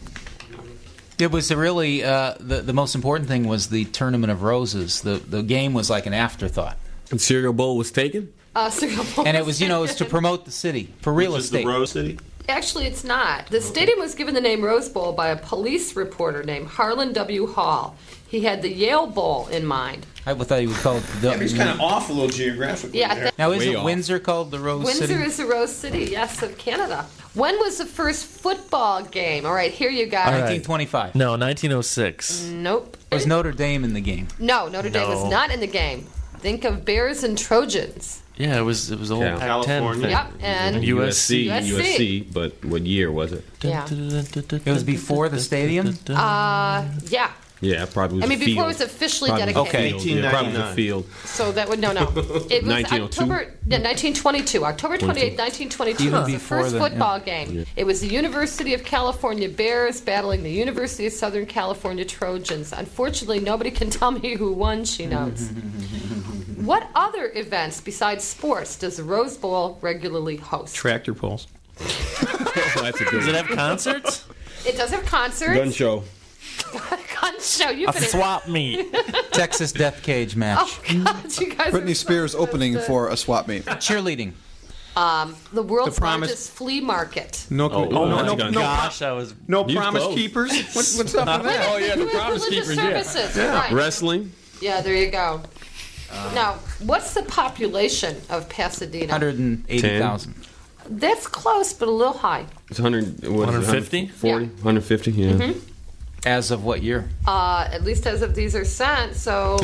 [SPEAKER 4] It was a really uh, the the most important thing was the Tournament of Roses. The the game was like an afterthought,
[SPEAKER 14] And Cereal Bowl was taken?
[SPEAKER 3] Uh, cereal bowl.
[SPEAKER 4] and it was you know it was to promote the city for real
[SPEAKER 6] Which is
[SPEAKER 4] estate.
[SPEAKER 6] the Rose City?
[SPEAKER 3] Actually, it's not. The stadium was given the name Rose Bowl by a police reporter named Harlan W. Hall. He had the Yale Bowl in mind.
[SPEAKER 4] I thought he would call it the.
[SPEAKER 7] Yeah, he's kind of off a little geographically.
[SPEAKER 3] Yeah,
[SPEAKER 7] there.
[SPEAKER 4] now
[SPEAKER 14] Way
[SPEAKER 4] isn't
[SPEAKER 14] off.
[SPEAKER 4] Windsor called the Rose
[SPEAKER 3] Windsor
[SPEAKER 4] City?
[SPEAKER 3] is the Rose City, yes, of Canada. When was the first football game? All right, here you go.
[SPEAKER 5] All right.
[SPEAKER 4] nineteen twenty-five.
[SPEAKER 5] No, nineteen oh six.
[SPEAKER 3] Nope.
[SPEAKER 4] Was Notre Dame in the game?
[SPEAKER 3] No, Notre Dame was
[SPEAKER 5] No.
[SPEAKER 3] not in the game. Think of Bears and Trojans.
[SPEAKER 5] Yeah, it was it was old
[SPEAKER 14] Yeah.
[SPEAKER 5] Pac ten
[SPEAKER 6] California.
[SPEAKER 5] thing.
[SPEAKER 3] Yep, and
[SPEAKER 5] U S C.
[SPEAKER 3] U S C.
[SPEAKER 14] U S C. But what year was it?
[SPEAKER 3] Yeah.
[SPEAKER 4] It was before the stadium?
[SPEAKER 3] Uh, yeah.
[SPEAKER 14] Yeah, probably was
[SPEAKER 3] I mean,
[SPEAKER 14] a
[SPEAKER 3] before
[SPEAKER 14] field.
[SPEAKER 3] it was officially
[SPEAKER 14] Probably was a
[SPEAKER 3] dedicated.
[SPEAKER 14] field.
[SPEAKER 6] eighteen
[SPEAKER 14] Yeah, probably was a
[SPEAKER 6] ninety-nine.
[SPEAKER 14] field.
[SPEAKER 3] So that would no, no. It was
[SPEAKER 14] nineteen oh two?
[SPEAKER 3] October, yeah, nineteen twenty-two, October twenty-eighth, nineteen twenty-two.
[SPEAKER 4] Even
[SPEAKER 3] was the
[SPEAKER 4] before
[SPEAKER 3] first
[SPEAKER 4] the-
[SPEAKER 3] football
[SPEAKER 4] yeah.
[SPEAKER 3] game.
[SPEAKER 14] Yeah.
[SPEAKER 3] It was the University of California Bears battling the University of Southern California Trojans. Unfortunately, nobody can tell me who won. She notes. What other events besides sports does the Rose Bowl regularly host?
[SPEAKER 7] Tractor pulls.
[SPEAKER 14] That's a good
[SPEAKER 5] Does it
[SPEAKER 14] one.
[SPEAKER 5] have concerts?
[SPEAKER 3] It does have concerts.
[SPEAKER 14] Gun show.
[SPEAKER 3] Gun show. You
[SPEAKER 5] A
[SPEAKER 3] put it.
[SPEAKER 5] swap meet.
[SPEAKER 4] Texas Death Cage match.
[SPEAKER 3] Oh God, you guys.
[SPEAKER 8] Britney
[SPEAKER 3] are
[SPEAKER 8] Spears
[SPEAKER 3] so
[SPEAKER 8] opening
[SPEAKER 3] twisted.
[SPEAKER 8] for a swap meet.
[SPEAKER 4] Cheerleading.
[SPEAKER 3] um, the world's
[SPEAKER 7] The promise-
[SPEAKER 3] largest flea market.
[SPEAKER 7] No,
[SPEAKER 14] Oh,
[SPEAKER 7] no,
[SPEAKER 14] oh
[SPEAKER 7] no,
[SPEAKER 14] my
[SPEAKER 7] no,
[SPEAKER 14] God.
[SPEAKER 7] no,
[SPEAKER 5] Gosh, I was.
[SPEAKER 7] no
[SPEAKER 14] You
[SPEAKER 7] promise
[SPEAKER 14] close.
[SPEAKER 7] keepers. What, what's up with that?
[SPEAKER 14] Oh, yeah, the
[SPEAKER 3] Who has
[SPEAKER 14] promise
[SPEAKER 3] religious
[SPEAKER 14] keepers, yeah.
[SPEAKER 3] services? Right.
[SPEAKER 14] Wrestling.
[SPEAKER 3] Yeah, there you go. Now, what's the population of Pasadena?
[SPEAKER 4] one hundred eighty thousand.
[SPEAKER 3] That's close, but a little high.
[SPEAKER 14] It's one hundred. What is it,
[SPEAKER 5] one hundred fifty?
[SPEAKER 14] forty?
[SPEAKER 3] Yeah.
[SPEAKER 14] one hundred fifty, yeah.
[SPEAKER 3] Mm-hmm.
[SPEAKER 4] As of what year?
[SPEAKER 3] Uh, at least as of these are sent, so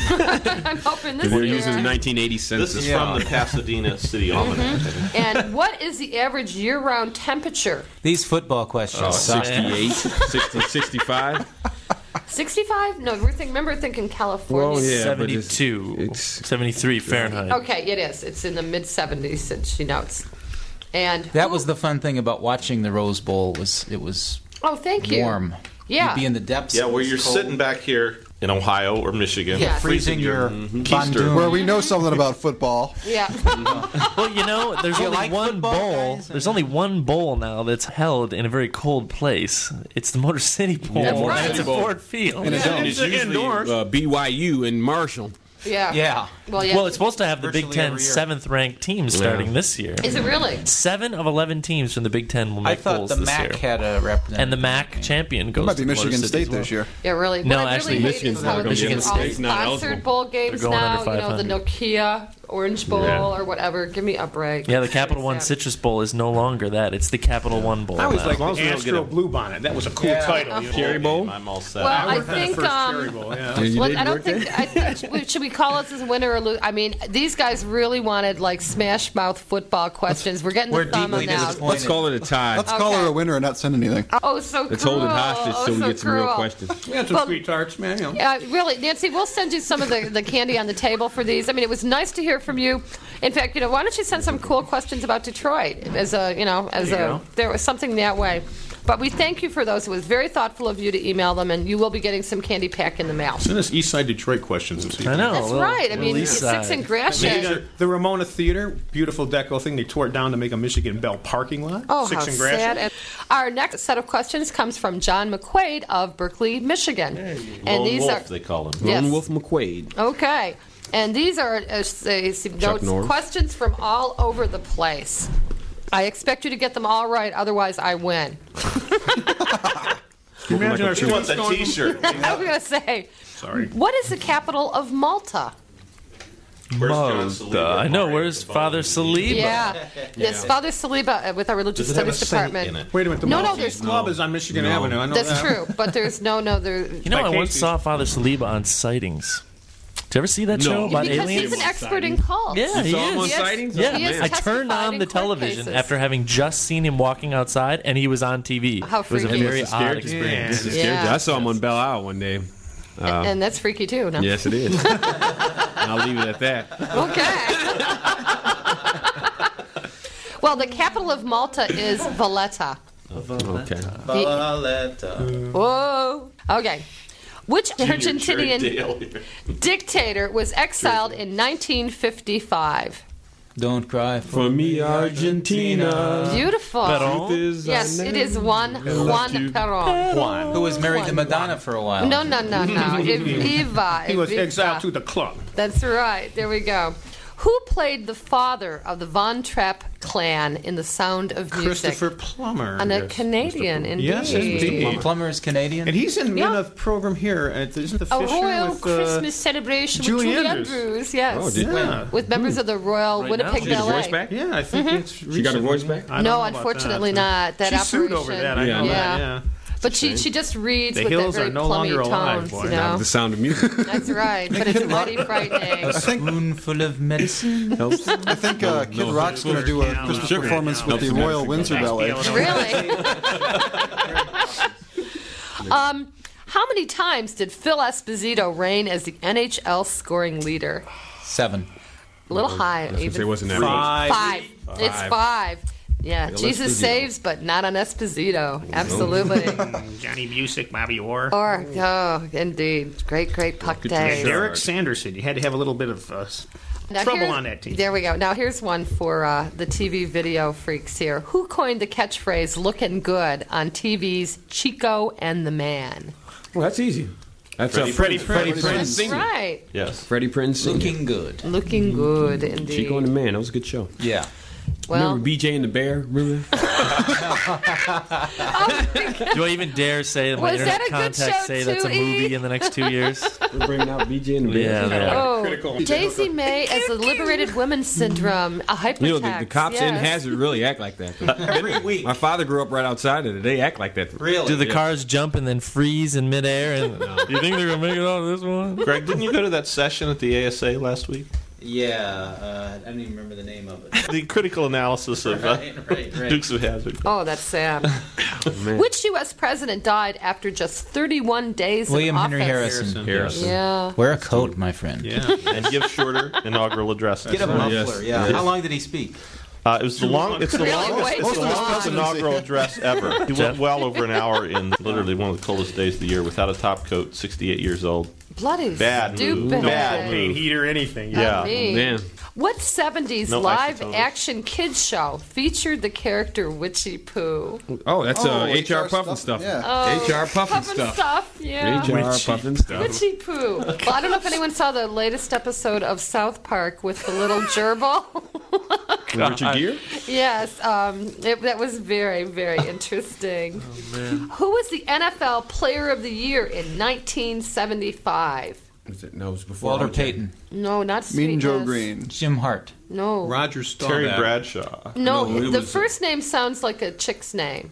[SPEAKER 3] I'm hoping this
[SPEAKER 14] We're
[SPEAKER 3] year.
[SPEAKER 14] using the nineteen eighty census.
[SPEAKER 6] This is from the Pasadena City Almanac.
[SPEAKER 3] Mm-hmm. And what is the average year-round temperature?
[SPEAKER 4] These football questions.
[SPEAKER 14] Oh,
[SPEAKER 4] suck.
[SPEAKER 14] sixty-eight, sixty, sixty-five.
[SPEAKER 3] sixty-five? No, we're think, remember thinking California.
[SPEAKER 14] Well, yeah, but
[SPEAKER 5] seventy-two,
[SPEAKER 14] it's-
[SPEAKER 5] seventy-three Fahrenheit.
[SPEAKER 3] Okay, it is. It's in the mid seventies, she notes. And
[SPEAKER 4] That was the fun thing about watching the Rose Bowl. Was it was
[SPEAKER 3] oh, thank you.
[SPEAKER 4] warm.
[SPEAKER 3] Yeah.
[SPEAKER 4] You'd be in the depths.
[SPEAKER 6] Yeah,
[SPEAKER 4] of
[SPEAKER 6] where
[SPEAKER 4] this
[SPEAKER 6] you're
[SPEAKER 4] cold-
[SPEAKER 6] sitting back here in Ohio or Michigan,
[SPEAKER 3] Yeah.
[SPEAKER 4] freezing your
[SPEAKER 6] keister.
[SPEAKER 8] Where we know something about football.
[SPEAKER 3] Yeah.
[SPEAKER 5] Well, you know, there's
[SPEAKER 4] Do you
[SPEAKER 5] only
[SPEAKER 4] like
[SPEAKER 5] one
[SPEAKER 4] football,
[SPEAKER 5] bowl.
[SPEAKER 4] guys?
[SPEAKER 5] There's only one bowl now that's held in a very cold place. It's the Motor City Bowl.
[SPEAKER 14] Yeah,
[SPEAKER 3] Motor
[SPEAKER 5] and
[SPEAKER 3] City
[SPEAKER 5] it's at
[SPEAKER 14] Bowl.
[SPEAKER 5] Ford Field.
[SPEAKER 14] And it's, and it's usually uh, B Y U and Marshall.
[SPEAKER 3] Yeah.
[SPEAKER 4] Yeah.
[SPEAKER 3] Well, yeah.
[SPEAKER 5] Well, it's supposed to have the Big
[SPEAKER 4] Virtually
[SPEAKER 5] Ten
[SPEAKER 4] every year.
[SPEAKER 5] seventh-ranked teams starting
[SPEAKER 14] Yeah.
[SPEAKER 5] this year.
[SPEAKER 3] Is it really?
[SPEAKER 5] Seven of eleven teams from the Big Ten will
[SPEAKER 4] I
[SPEAKER 5] make
[SPEAKER 4] thought
[SPEAKER 5] bowls
[SPEAKER 4] the
[SPEAKER 5] this
[SPEAKER 4] MAC
[SPEAKER 5] year.
[SPEAKER 4] had a representative.
[SPEAKER 5] And the MAC champion goes
[SPEAKER 8] It might be
[SPEAKER 5] to Motor
[SPEAKER 8] Michigan
[SPEAKER 5] City
[SPEAKER 8] State
[SPEAKER 5] as well.
[SPEAKER 8] this year.
[SPEAKER 3] Yeah, really.
[SPEAKER 5] No,
[SPEAKER 3] what I
[SPEAKER 5] actually,
[SPEAKER 3] really hate
[SPEAKER 14] Michigan's
[SPEAKER 3] is
[SPEAKER 14] not
[SPEAKER 3] how
[SPEAKER 14] gonna
[SPEAKER 3] there's
[SPEAKER 14] be in
[SPEAKER 3] all
[SPEAKER 14] the
[SPEAKER 3] these
[SPEAKER 14] States, not
[SPEAKER 3] sponsored
[SPEAKER 14] eligible.
[SPEAKER 3] bowl games
[SPEAKER 5] They're going
[SPEAKER 3] now.
[SPEAKER 5] under
[SPEAKER 3] You know, the Nokia Orange Bowl
[SPEAKER 5] Yeah.
[SPEAKER 3] or whatever. Give me a break.
[SPEAKER 5] Yeah, the Capital One Citrus Bowl is no longer that. It's the Capital One Bowl
[SPEAKER 7] I always
[SPEAKER 5] now.
[SPEAKER 7] like
[SPEAKER 6] As long as
[SPEAKER 7] the
[SPEAKER 6] we don't get
[SPEAKER 7] Astro
[SPEAKER 6] a-
[SPEAKER 7] Blue Bonnet. That was a cool
[SPEAKER 3] Yeah.
[SPEAKER 7] title. You know?
[SPEAKER 14] Cherry Bowl?
[SPEAKER 6] I'm all set.
[SPEAKER 3] Well,
[SPEAKER 7] I
[SPEAKER 3] I
[SPEAKER 7] worked on the
[SPEAKER 3] think.
[SPEAKER 7] first
[SPEAKER 3] Um,
[SPEAKER 7] Cherry Bowl, yeah.
[SPEAKER 14] You
[SPEAKER 3] well,
[SPEAKER 14] did
[SPEAKER 3] I don't
[SPEAKER 14] work
[SPEAKER 3] think.
[SPEAKER 14] there?
[SPEAKER 3] I think should we call it as a winner or lose? I mean, these guys really wanted like smash mouth football questions. We're getting the
[SPEAKER 4] We're
[SPEAKER 3] thumb on
[SPEAKER 4] deeply
[SPEAKER 3] now.
[SPEAKER 4] disappointed.
[SPEAKER 14] Let's call it a tie.
[SPEAKER 8] Let's call
[SPEAKER 3] Okay.
[SPEAKER 8] her a winner and not send anything.
[SPEAKER 3] Oh, so
[SPEAKER 14] Let's
[SPEAKER 3] cruel.
[SPEAKER 14] hold it hostage
[SPEAKER 3] oh,
[SPEAKER 14] till we
[SPEAKER 3] so
[SPEAKER 14] get some real
[SPEAKER 3] cruel.
[SPEAKER 14] questions.
[SPEAKER 7] We had some
[SPEAKER 3] Well-
[SPEAKER 7] sweethearts, man. You know.
[SPEAKER 3] Uh, really, Nancy, we'll send you some of the, the candy on the table for these. I mean, it was nice to hear from you. In fact, you know, why don't you send some cool questions about Detroit as a, you know, as
[SPEAKER 5] There you
[SPEAKER 3] a
[SPEAKER 5] go.
[SPEAKER 3] there was something that way. But we thank you for those. It was very thoughtful of you to email them, and you will be getting some candy pack in the mail.
[SPEAKER 7] Send us East Side Detroit questions. This
[SPEAKER 5] I know.
[SPEAKER 3] That's
[SPEAKER 5] little-
[SPEAKER 3] right. I
[SPEAKER 5] little
[SPEAKER 3] mean,
[SPEAKER 5] east
[SPEAKER 3] six
[SPEAKER 5] side.
[SPEAKER 3] in Gratiot.
[SPEAKER 7] Maybe the, the Ramona Theater, beautiful deco thing. They tore it down to make a Michigan Bell parking lot.
[SPEAKER 3] Oh,
[SPEAKER 7] Six
[SPEAKER 3] how
[SPEAKER 7] in Gratiot.
[SPEAKER 3] sad. And our next set of questions comes from John McQuaid of Berkeley, Michigan. and
[SPEAKER 6] Lone
[SPEAKER 3] these
[SPEAKER 6] Wolf,
[SPEAKER 3] are
[SPEAKER 6] they call him.
[SPEAKER 3] Yes.
[SPEAKER 14] Lone Wolf McQuaid.
[SPEAKER 3] Okay. And these are uh, say, some
[SPEAKER 14] Chuck
[SPEAKER 3] notes,
[SPEAKER 14] Norris.
[SPEAKER 3] questions from all over the place. I expect you to get them all right, otherwise I win.
[SPEAKER 7] Can you imagine our
[SPEAKER 6] He wants a
[SPEAKER 7] students going-
[SPEAKER 6] T-shirt.
[SPEAKER 3] I was going to say,
[SPEAKER 7] Sorry.
[SPEAKER 3] what is the capital of Malta?
[SPEAKER 6] Where's John
[SPEAKER 5] Malta.
[SPEAKER 6] Saliba?
[SPEAKER 5] I know. Where's Father Saliba?
[SPEAKER 3] Yeah. Yes, Father Saliba uh, with our religious
[SPEAKER 6] Does it have a
[SPEAKER 3] studies
[SPEAKER 6] saint
[SPEAKER 3] department.
[SPEAKER 6] in it?
[SPEAKER 7] Wait a minute. The
[SPEAKER 3] No, no,
[SPEAKER 7] Maltese
[SPEAKER 3] there's-
[SPEAKER 7] Club is on Michigan
[SPEAKER 14] No.
[SPEAKER 7] Avenue. I know
[SPEAKER 3] That's
[SPEAKER 7] that.
[SPEAKER 3] true, but there's no, no, there.
[SPEAKER 5] You know,
[SPEAKER 7] By
[SPEAKER 5] I once
[SPEAKER 7] Casey's.
[SPEAKER 5] saw Father Saliba on Sightings. Did you ever see that
[SPEAKER 14] No.
[SPEAKER 5] show about
[SPEAKER 3] Because
[SPEAKER 5] aliens?
[SPEAKER 3] he's an expert in cults.
[SPEAKER 5] Yeah, he
[SPEAKER 14] saw him
[SPEAKER 5] is.
[SPEAKER 14] on
[SPEAKER 3] Yes.
[SPEAKER 14] Sightings?
[SPEAKER 5] Yeah,
[SPEAKER 3] He is
[SPEAKER 5] I turned
[SPEAKER 3] testified
[SPEAKER 5] on
[SPEAKER 3] in
[SPEAKER 5] the
[SPEAKER 3] court
[SPEAKER 5] television
[SPEAKER 3] cases.
[SPEAKER 5] after having just seen him walking outside, and he was on T V.
[SPEAKER 3] How
[SPEAKER 5] it was a
[SPEAKER 3] freaky.
[SPEAKER 5] very
[SPEAKER 14] This is
[SPEAKER 5] odd
[SPEAKER 14] scared-
[SPEAKER 5] experience.
[SPEAKER 14] This is
[SPEAKER 3] Yeah.
[SPEAKER 14] scary. I saw him on Belle Isle one day. Uh,
[SPEAKER 3] And that's freaky too, no?
[SPEAKER 14] yes, it is. And I'll leave it at that.
[SPEAKER 3] Okay. Well, the capital of Malta is Valletta.
[SPEAKER 14] Okay.
[SPEAKER 3] Whoa. Okay. Which
[SPEAKER 6] Jerry
[SPEAKER 3] Argentinian
[SPEAKER 6] Dale here.
[SPEAKER 3] dictator was exiled in nineteen fifty-five?
[SPEAKER 4] Don't cry for,
[SPEAKER 14] For me, Argentina.
[SPEAKER 3] Beautiful.
[SPEAKER 5] Perón?
[SPEAKER 14] Truth is, I
[SPEAKER 3] Yes, it
[SPEAKER 14] never
[SPEAKER 3] is Juan Juan
[SPEAKER 14] you.
[SPEAKER 3] Perón.
[SPEAKER 7] Juan.
[SPEAKER 4] who was married to Madonna for a while.
[SPEAKER 3] No, no, no, no. Eva.
[SPEAKER 7] He was
[SPEAKER 3] Evita.
[SPEAKER 7] exiled to the club.
[SPEAKER 3] That's right. There we go. Who played the father of the Von Trapp clan in The Sound of Music?
[SPEAKER 7] Christopher Plummer.
[SPEAKER 3] And a
[SPEAKER 7] Yes.
[SPEAKER 3] Canadian, indeed.
[SPEAKER 7] Yes, indeed.
[SPEAKER 4] Plummer is Canadian.
[SPEAKER 7] And he's in,
[SPEAKER 3] Yeah.
[SPEAKER 7] in a program here. At, isn't the
[SPEAKER 3] A
[SPEAKER 7] Fisher
[SPEAKER 3] royal
[SPEAKER 7] with, uh,
[SPEAKER 3] Christmas celebration
[SPEAKER 7] Julie
[SPEAKER 3] with Julie
[SPEAKER 7] Andrews.
[SPEAKER 3] Andrews. Yes.
[SPEAKER 14] Oh, did-
[SPEAKER 7] Yeah.
[SPEAKER 3] With members of the Royal
[SPEAKER 5] Right
[SPEAKER 3] Winnipeg
[SPEAKER 5] now? She got
[SPEAKER 14] her
[SPEAKER 3] Ballet.
[SPEAKER 14] voice back?
[SPEAKER 7] Yeah, I think it's.
[SPEAKER 14] She got her
[SPEAKER 7] recently.
[SPEAKER 14] voice back?
[SPEAKER 7] I don't
[SPEAKER 3] No,
[SPEAKER 7] know about
[SPEAKER 3] unfortunately
[SPEAKER 7] that.
[SPEAKER 3] not. That
[SPEAKER 7] she sued
[SPEAKER 3] operation.
[SPEAKER 7] over that. I
[SPEAKER 14] Yeah,
[SPEAKER 7] know
[SPEAKER 14] I
[SPEAKER 7] that.
[SPEAKER 3] know.
[SPEAKER 7] Yeah.
[SPEAKER 3] But she she just reads
[SPEAKER 7] The
[SPEAKER 3] with
[SPEAKER 7] hills
[SPEAKER 3] that very
[SPEAKER 7] are no
[SPEAKER 3] plummy
[SPEAKER 7] longer alive,
[SPEAKER 3] tones,
[SPEAKER 7] boy.
[SPEAKER 3] you
[SPEAKER 14] Now
[SPEAKER 3] know.
[SPEAKER 14] the sound of music.
[SPEAKER 3] That's right, but it's mighty frightening.
[SPEAKER 4] a spoonful of medicine.
[SPEAKER 14] Helps.
[SPEAKER 8] I think uh, Kid Rock's going to do a Christmas
[SPEAKER 14] Sugar.
[SPEAKER 8] performance with the
[SPEAKER 14] Helps
[SPEAKER 8] Royal
[SPEAKER 14] them.
[SPEAKER 8] Windsor Ballet.
[SPEAKER 3] Really? um, how many times did Phil Esposito reign as the N H L scoring leader?
[SPEAKER 4] Seven.
[SPEAKER 3] A little high.
[SPEAKER 14] I was gonna
[SPEAKER 3] even.
[SPEAKER 14] say, wasn't that
[SPEAKER 7] Five.
[SPEAKER 3] Five. It's five. Yeah,
[SPEAKER 14] Yeah,
[SPEAKER 3] Jesus
[SPEAKER 14] Esposito.
[SPEAKER 3] saves, but not on Esposito. Absolutely.
[SPEAKER 7] Johnny Busick, Bobby Orr.
[SPEAKER 3] or, oh, indeed. Great, great puck days.
[SPEAKER 7] Derek Sanderson. You had to have a little bit of uh,
[SPEAKER 3] Now
[SPEAKER 7] trouble
[SPEAKER 3] here-
[SPEAKER 7] on that team.
[SPEAKER 3] There we go. Now here's one for uh, the T V video freaks here. Who coined the catchphrase "looking good" on T V's Chico and the Man?
[SPEAKER 14] Well, that's easy. That's
[SPEAKER 6] Freddie
[SPEAKER 14] uh, Freddie,
[SPEAKER 6] Prinze.
[SPEAKER 14] Freddie
[SPEAKER 7] Freddie
[SPEAKER 14] Prinze.
[SPEAKER 3] That's right.
[SPEAKER 6] Yes.
[SPEAKER 14] Freddie Prinze. singing.
[SPEAKER 4] Looking good.
[SPEAKER 3] Looking good indeed.
[SPEAKER 14] Chico and the Man. That was a good show.
[SPEAKER 4] Yeah.
[SPEAKER 3] Well,
[SPEAKER 14] remember B J and the Bear? Remember that?
[SPEAKER 5] Do I even dare say that my
[SPEAKER 3] Was that
[SPEAKER 5] internet
[SPEAKER 3] a good
[SPEAKER 5] contacts
[SPEAKER 3] show
[SPEAKER 5] say that's a
[SPEAKER 3] too, E?
[SPEAKER 5] movie in the next two years?
[SPEAKER 14] We're bringing out B J and the Bear.
[SPEAKER 5] Yeah, they are.
[SPEAKER 3] Oh,
[SPEAKER 7] Critical.
[SPEAKER 3] Daisy May as the liberated women syndrome, a hypertext.
[SPEAKER 14] You know, the, the cops in
[SPEAKER 3] yes.
[SPEAKER 14] Hazard really act like that.
[SPEAKER 4] Every week.
[SPEAKER 14] My father grew up right outside of it. They act like that.
[SPEAKER 4] Really?
[SPEAKER 5] Do the
[SPEAKER 14] Yeah.
[SPEAKER 5] cars jump and then freeze in midair? And do you think they're gonna make it out of this one?
[SPEAKER 6] Greg, didn't you go to that session at the A S A last week?
[SPEAKER 4] Yeah, uh, I don't even remember the name of it.
[SPEAKER 6] The critical analysis of uh,
[SPEAKER 4] Right, right, right.
[SPEAKER 6] Dukes of Hazzard.
[SPEAKER 3] Oh, that's sad. Which U S president died after just thirty-one days
[SPEAKER 4] William
[SPEAKER 3] in
[SPEAKER 4] Henry
[SPEAKER 3] office?
[SPEAKER 4] Harrison.
[SPEAKER 6] Harrison.
[SPEAKER 3] Yeah.
[SPEAKER 4] Wear a coat, my friend.
[SPEAKER 7] Yeah.
[SPEAKER 6] And give shorter inaugural address.
[SPEAKER 4] Get a
[SPEAKER 14] right.
[SPEAKER 4] muffler.
[SPEAKER 14] Yes.
[SPEAKER 4] Yeah.
[SPEAKER 14] Yes.
[SPEAKER 4] How long did he speak?
[SPEAKER 6] Uh, it was the long. It's the
[SPEAKER 3] Really?
[SPEAKER 6] longest,
[SPEAKER 3] Way
[SPEAKER 6] it's
[SPEAKER 3] too
[SPEAKER 6] the longest
[SPEAKER 3] long.
[SPEAKER 6] inaugural address ever. He went well over an hour in literally one of the coldest days of the year without a top coat. sixty-eight years old.
[SPEAKER 3] Bloody
[SPEAKER 6] Bad
[SPEAKER 3] stupid.
[SPEAKER 6] move. Bad
[SPEAKER 7] Propane
[SPEAKER 6] move.
[SPEAKER 7] heat or anything.
[SPEAKER 6] Yeah.
[SPEAKER 3] I mean,
[SPEAKER 14] Man.
[SPEAKER 3] What seventies
[SPEAKER 6] No
[SPEAKER 3] live
[SPEAKER 6] isotoners.
[SPEAKER 3] action kids show featured the character Witchy Pooh?
[SPEAKER 14] Oh, that's
[SPEAKER 8] Oh,
[SPEAKER 14] uh, H R
[SPEAKER 8] H R
[SPEAKER 14] Puffin
[SPEAKER 8] stuff,
[SPEAKER 14] stuff.
[SPEAKER 8] yeah.
[SPEAKER 3] Oh,
[SPEAKER 14] H R Puffin
[SPEAKER 3] Puffin
[SPEAKER 14] stuff.
[SPEAKER 3] stuff, yeah.
[SPEAKER 14] H R Puffin stuff.
[SPEAKER 3] Witchy Pooh. Well, I don't know if anyone saw the latest episode of South Park with the little gerbil.
[SPEAKER 14] Richard Gere?
[SPEAKER 3] Yes, um, it, that was very, very interesting.
[SPEAKER 5] Oh, man.
[SPEAKER 3] Who was the N F L Player of the Year in nineteen seventy-five?
[SPEAKER 14] Was it? No, it was before.
[SPEAKER 4] Walter
[SPEAKER 14] R J.
[SPEAKER 4] Payton.
[SPEAKER 3] No, not
[SPEAKER 8] Mean Joe
[SPEAKER 3] Sweetness.
[SPEAKER 8] Green.
[SPEAKER 4] Jim Hart.
[SPEAKER 3] No.
[SPEAKER 7] Roger
[SPEAKER 6] Terry
[SPEAKER 7] Staubach.
[SPEAKER 6] Bradshaw.
[SPEAKER 3] No,
[SPEAKER 14] No, it
[SPEAKER 3] the
[SPEAKER 14] was-
[SPEAKER 3] first name sounds like a chick's name.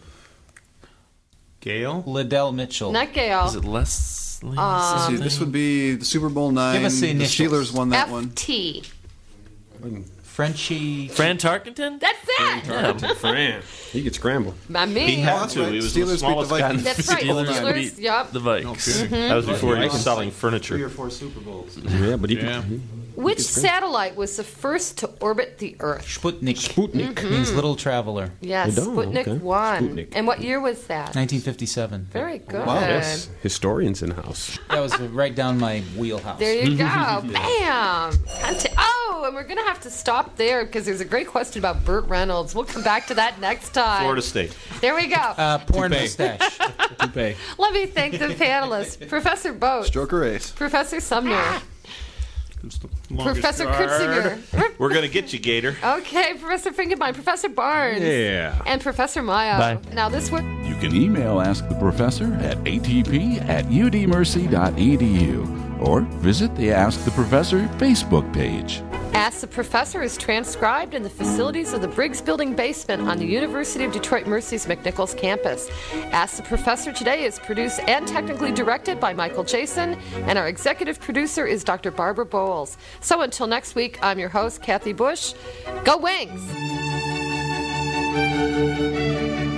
[SPEAKER 7] Gail.
[SPEAKER 4] Liddell Mitchell.
[SPEAKER 3] Not Gail.
[SPEAKER 5] Is it Leslie?
[SPEAKER 3] Um,
[SPEAKER 8] See, this would be the Super Bowl nine.
[SPEAKER 4] Give us the initials.
[SPEAKER 8] Steelers won that
[SPEAKER 3] F
[SPEAKER 8] one.
[SPEAKER 3] T.
[SPEAKER 4] Frenchie.
[SPEAKER 5] Fran Tarkenton?
[SPEAKER 3] That's it.
[SPEAKER 14] Tarkenton, Fran. He could scramble.
[SPEAKER 3] I mean,
[SPEAKER 6] He had
[SPEAKER 8] that's
[SPEAKER 6] to.
[SPEAKER 8] right.
[SPEAKER 6] He was
[SPEAKER 8] Steelers beat
[SPEAKER 6] the
[SPEAKER 8] the
[SPEAKER 6] smallest guy. in the
[SPEAKER 3] that's right.
[SPEAKER 5] Steelers
[SPEAKER 3] Steelers.
[SPEAKER 5] beat
[SPEAKER 3] Yep.
[SPEAKER 5] The Vikes.
[SPEAKER 6] That was before he was
[SPEAKER 4] Vikes.
[SPEAKER 6] selling
[SPEAKER 4] Three
[SPEAKER 6] furniture.
[SPEAKER 4] or four Super Bowls.
[SPEAKER 14] Yeah, but he
[SPEAKER 7] Yeah.
[SPEAKER 14] could. He,
[SPEAKER 3] Which satellite was the first to orbit the Earth?
[SPEAKER 4] Sputnik.
[SPEAKER 14] Sputnik.
[SPEAKER 4] Means little traveler.
[SPEAKER 3] Yes,
[SPEAKER 14] Oh,
[SPEAKER 3] Sputnik
[SPEAKER 14] okay.
[SPEAKER 3] one.
[SPEAKER 14] Sputnik.
[SPEAKER 3] And what year was that?
[SPEAKER 4] nineteen fifty-seven.
[SPEAKER 3] Very good.
[SPEAKER 14] Yes, historians in the house.
[SPEAKER 4] That was right down my wheelhouse.
[SPEAKER 3] There you go. Bam. Conti- Oh, and we're going to have to stop there because there's a great question about Burt Reynolds. We'll come back to that next time.
[SPEAKER 6] Florida State.
[SPEAKER 3] There we go.
[SPEAKER 4] Uh, porn
[SPEAKER 14] Toupee.
[SPEAKER 4] mustache.
[SPEAKER 14] Toupee.
[SPEAKER 3] Let me thank the panelists. Professor Boat.
[SPEAKER 8] Stroker Ace.
[SPEAKER 3] Professor Sumner.
[SPEAKER 7] Longest
[SPEAKER 3] Professor
[SPEAKER 7] guard.
[SPEAKER 3] Kurtzinger.
[SPEAKER 6] We're gonna get you, Gator.
[SPEAKER 3] Okay, Professor Finkelbein. Professor Barnes.
[SPEAKER 14] Yeah.
[SPEAKER 3] And Professor Maya.
[SPEAKER 5] Bye.
[SPEAKER 3] Now this one.
[SPEAKER 2] You can email Ask the Professor at a t p at u d mercy dot e d u or visit the Ask the Professor Facebook page.
[SPEAKER 3] Ask the Professor is transcribed in the facilities of the Briggs Building basement on the University of Detroit Mercy's McNichols campus. Ask the Professor today is produced and technically directed by Michael Jason, and our executive producer is Doctor Barbara Bowles. So until next week, I'm your host, Kathy Bush. Go Wings!